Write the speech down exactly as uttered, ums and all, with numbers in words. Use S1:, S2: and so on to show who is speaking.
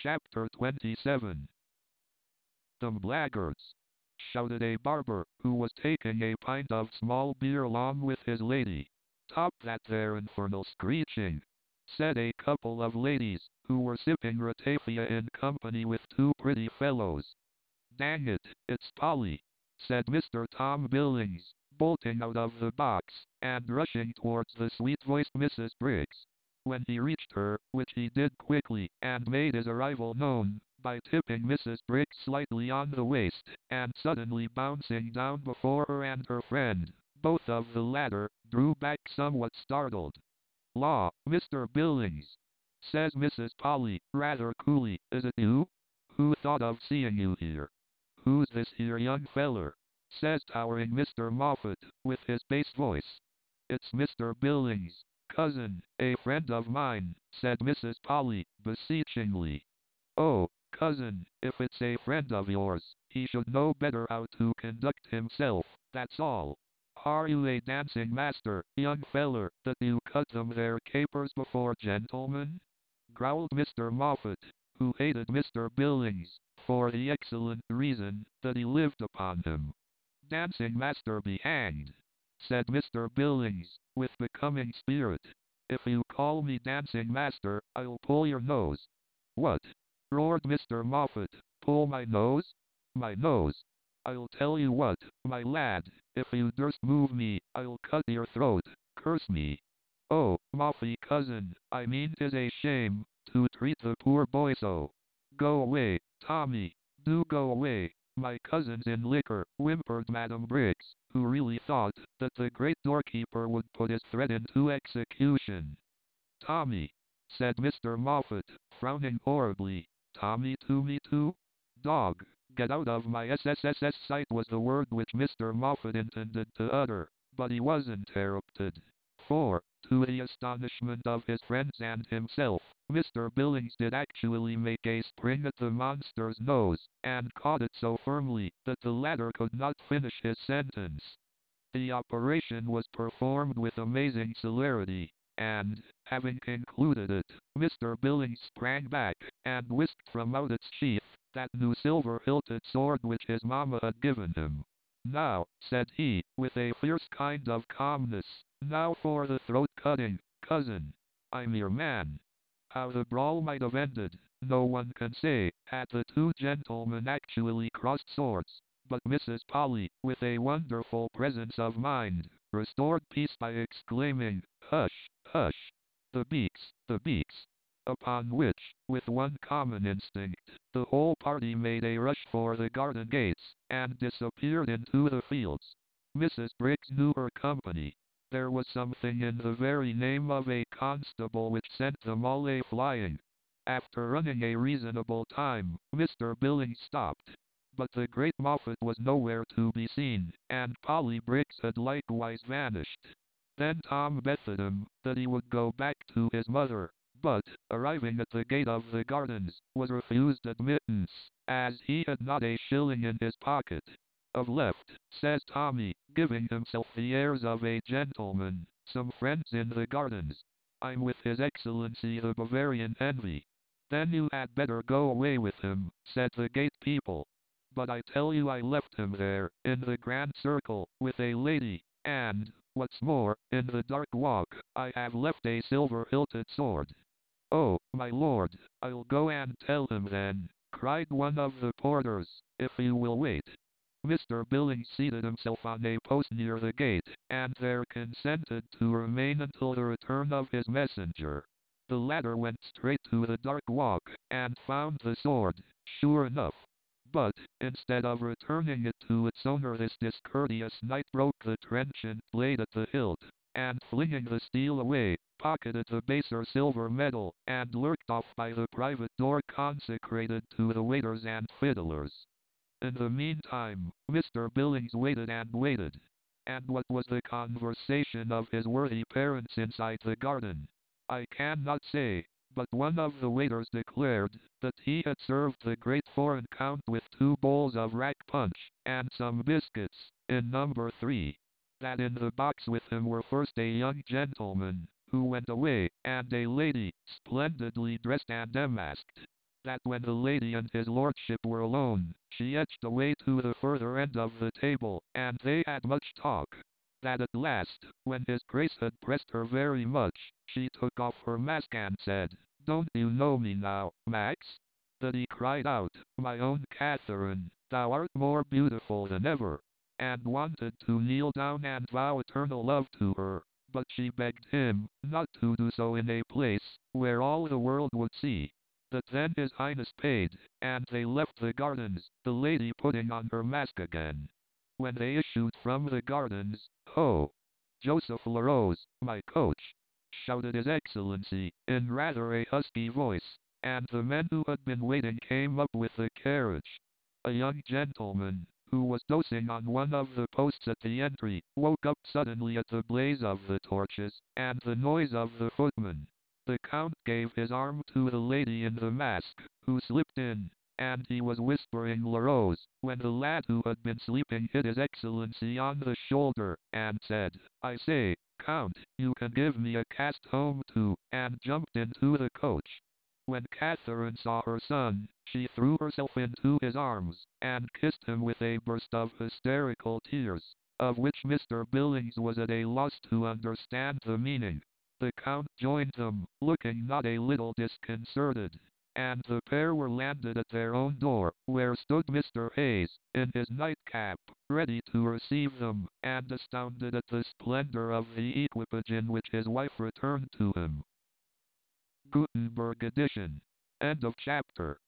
S1: Chapter twenty-seven. "Them blackguards!" shouted a barber, who was taking a pint of small beer along with his lady. "Stop that there infernal screeching," said a couple of ladies, who were sipping ratafia in company with two pretty fellows. "Dang it, it's Polly," said Mister Tom Billings, bolting out of the box, and rushing towards the sweet-voiced Missus Briggs. When he reached her, which he did quickly, and made his arrival known, by tipping Missus Briggs slightly on the waist, and suddenly bouncing down before her and her friend, both of the latter drew back somewhat startled. "Law, Mister Billings," says Missus Polly, rather coolly, "is it you? Who thought of seeing you here?" "Who's this here young feller?" says towering Mister Moffat, with his bass voice. "It's Mister Billings, cousin, a friend of mine," said Missus Polly, beseechingly. "Oh, cousin, if it's a friend of yours, he should know better how to conduct himself, that's all. Are you a dancing master, young feller, that you cut them there capers before gentlemen?" growled Mister Moffat, who hated Mister Billings, for the excellent reason that he lived upon him. "Dancing master be hanged," said Mister Billings, with becoming spirit. "If you call me dancing master, I'll pull your nose." "What?" roared Mister Moffat, "pull my nose? My nose? I'll tell you what, my lad, if you durst move me, I'll cut your throat, curse me. Oh, Moffy cousin, I mean 'tis a shame, to treat the poor boy so. Go away, Tommy, do go away, my cousin's in liquor," whimpered Madam Briggs, who really thought that the great doorkeeper would put his threat into execution. "Tommy," said Mister Moffat, frowning horribly. "Tommy to me too? Dog, get out of my S S S S sight," was the word which Mister Moffat intended to utter, but he was interrupted. For, to the astonishment of his friends and himself, Mister Billings did actually make a spring at the monster's nose, and caught it so firmly that the latter could not finish his sentence. The operation was performed with amazing celerity, and, having concluded it, Mister Billings sprang back, and whisked from out its sheath that new silver-hilted sword which his mamma had given him. "Now," said he, with a fierce kind of calmness, "now for the throat-cutting, cousin. I'm your man." How the brawl might have ended, no one can say, had the two gentlemen actually crossed swords, but Missus Polly, with a wonderful presence of mind, restored peace by exclaiming, "Hush, hush! The beaks, the beaks!" Upon which, with one common instinct, the whole party made a rush for the garden gates, and disappeared into the fields. Missus Briggs knew her company. There was something in the very name of a constable which sent them all a-flying. After running a reasonable time, Mister Billings stopped. But the great Moffat was nowhere to be seen, and Polly Briggs had likewise vanished. Then Tom betted him that he would go back to his mother, but, arriving at the gate of the gardens, was refused admittance, as he had not a shilling in his pocket. "I've left," says Tommy, giving himself the airs of a gentleman, "some friends in the gardens. I'm with His Excellency the Bavarian Envy." "Then you had better go away with him," said the gate people. "But I tell you I left him there, in the Grand Circle, with a lady, and, what's more, in the Dark Walk, I have left a silver-hilted sword." "Oh, my lord, I'll go and tell him then," cried one of the porters, "if you will wait." Mister Billings seated himself on a post near the gate, and there consented to remain until the return of his messenger. The latter went straight to the Dark Walk, and found the sword, sure enough. But, instead of returning it to its owner, this discourteous knight broke the trenchant blade at the hilt, and flinging the steel away, pocketed the baser silver medal, and lurked off by the private door consecrated to the waiters and fiddlers. In the meantime, Mister Billings waited and waited. And what was the conversation of his worthy parents inside the garden? I cannot say, but one of the waiters declared that he had served the great foreign count with two bowls of rack punch, and some biscuits, in number three. That in the box with him were first a young gentleman, who went away, and a lady, splendidly dressed and damasked. that when the lady and his lordship were alone, she edged away to the further end of the table, and they had much talk. That at last, when his grace had pressed her very much, she took off her mask and said, "Don't you know me now, Max?" That he cried out, "My own Catherine, thou art more beautiful than ever," and wanted to kneel down and vow eternal love to her, but she begged him not to do so in a place where all the world would see. That then his highness paid, and they left the gardens, the lady putting on her mask again. When they issued from the gardens, "Ho! Joseph Larose, my coach!" shouted His Excellency, in rather a husky voice, and the men who had been waiting came up with the carriage. A young gentleman, who was dozing on one of the posts at the entry, woke up suddenly at the blaze of the torches, and the noise of the footman. The Count gave his arm to the lady in the mask, who slipped in, and he was whispering Larose, when the lad who had been sleeping hit His Excellency on the shoulder, and said, "I say, Count, you can give me a cast home too," and jumped into the coach. When Catherine saw her son, she threw herself into his arms, and kissed him with a burst of hysterical tears, of which Mister Billings was at a loss to understand the meaning. The Count joined them, looking not a little disconcerted, and the pair were landed at their own door, where stood Mister Hayes, in his nightcap, ready to receive them, and astounded at the splendor of the equipage in which his wife returned to him. Gutenberg edition. End of chapter.